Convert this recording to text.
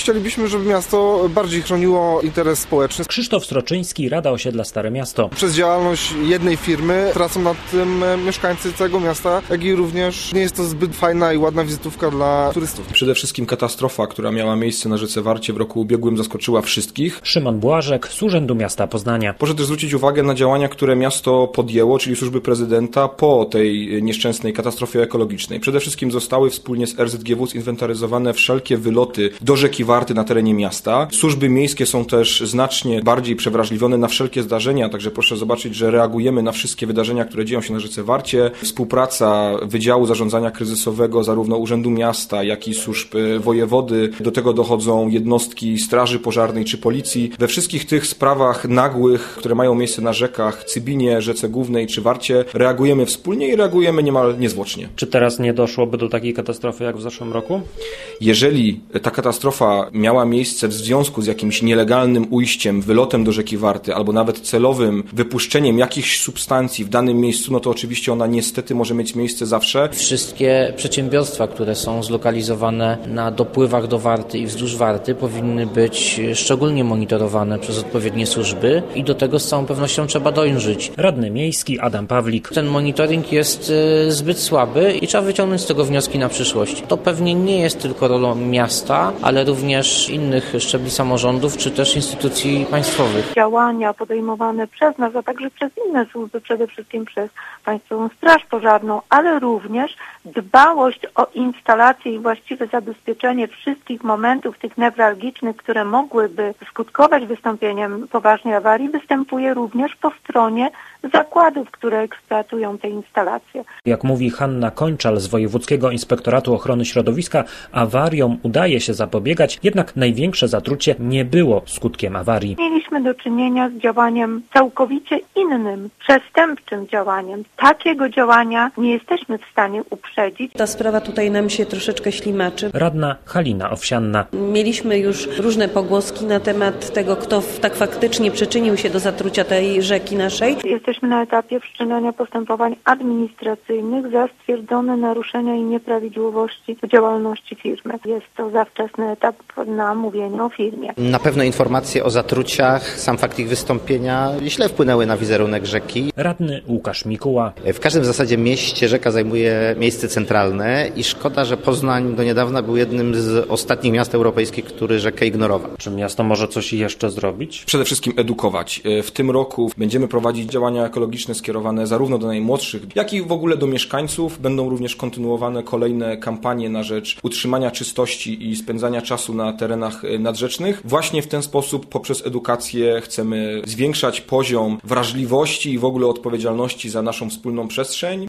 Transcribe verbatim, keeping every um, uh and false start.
Chcielibyśmy, żeby miasto bardziej chroniło interes społeczny. Krzysztof Sroczyński, Rada Osiedla Stare Miasto. Przez działalność jednej firmy tracą na tym mieszkańcy całego miasta, jak i również nie jest to zbyt fajna i ładna wizytówka dla turystów. Przede wszystkim katastrofa, która miała miejsce na rzece Warcie w roku ubiegłym, zaskoczyła wszystkich. Szymon Błażek z Urzędu Miasta Poznania. Proszę też zwrócić uwagę na działania, które miasto podjęło, czyli służby prezydenta po tej nieszczęsnej katastrofie ekologicznej. Przede wszystkim zostały wspólnie z R Z G W zinwentaryzowane wszelkie wyloty do rzeki Warty na terenie miasta. Służby miejskie są też znacznie bardziej przewrażliwione na wszelkie zdarzenia, także proszę zobaczyć, że reagujemy na wszystkie wydarzenia, które dzieją się na rzece Warcie. Współpraca Wydziału Zarządzania Kryzysowego zarówno Urzędu Miasta, jak i służb wojewody. Do tego dochodzą jednostki Straży Pożarnej czy Policji. We wszystkich tych sprawach nagłych, które mają miejsce na rzekach Cybinie, Rzece Głównej czy Warcie, reagujemy wspólnie i reagujemy niemal niezwłocznie. Czy teraz nie doszłoby do takiej katastrofy jak w zeszłym roku? Jeżeli ta katastrofa miała miejsce w związku z jakimś nielegalnym ujściem, wylotem do rzeki Warty albo nawet celowym wypuszczeniem jakichś substancji w danym miejscu, no to oczywiście ona niestety może mieć miejsce zawsze. Wszystkie przedsiębiorstwa, które są zlokalizowane na dopływach do Warty i wzdłuż Warty, powinny być szczególnie monitorowane przez odpowiednie służby i do tego z całą pewnością trzeba dążyć. Radny miejski Adam Pawlik. Ten monitoring jest zbyt słaby i trzeba wyciągnąć z tego wnioski na przyszłość. To pewnie nie jest tylko rolą miasta, ale również innych szczebli samorządów czy też instytucji państwowych. Działania podejmowane przez nas, a także przez inne służby, przede wszystkim przez Państwową Straż Pożarną, ale również dbałość o instalacje i właściwe zabezpieczenie wszystkich momentów tych newralgicznych, które mogłyby skutkować wystąpieniem poważnej awarii, występuje również po stronie zakładów, które eksploatują te instalacje. Jak mówi Hanna Kończal z Wojewódzkiego Inspektoratu Ochrony Środowiska, awariom udaje się zapobiegać, jednak największe zatrucie nie było skutkiem awarii. Mieliśmy do czynienia z działaniem całkowicie innym, przestępczym działaniem. Takiego działania nie jesteśmy w stanie uprzedzić. Ta sprawa tutaj nam się troszeczkę ślimaczy. Radna Halina Owsianna. Mieliśmy już różne pogłoski na temat tego, kto tak faktycznie przyczynił się do zatrucia tej rzeki naszej. Jesteśmy na etapie wszczynania postępowań administracyjnych za stwierdzone naruszenia i nieprawidłowości w działalności firmy. Jest to za wczesny etap na mówienie o firmie. Na pewno informacje o zatruciach, sam fakt ich wystąpienia źle wpłynęły na wizerunek rzeki. Radny Łukasz Mikuła. W każdym w zasadzie mieście rzeka zajmuje miejsce centralne i szkoda, że Poznań do niedawna był jednym z ostatnich miast europejskich, który rzekę ignorował. Czy miasto może coś jeszcze zrobić? Przede wszystkim edukować. W tym roku będziemy prowadzić działania ekologiczne skierowane zarówno do najmłodszych, jak i w ogóle do mieszkańców. Będą również kontynuowane kolejne kampanie na rzecz utrzymania czystości i spędzania czasu na terenach nadrzecznych. Właśnie w ten sposób poprzez edukację chcemy zwiększać poziom wrażliwości i w ogóle odpowiedzialności za naszą wspólną przestrzeń.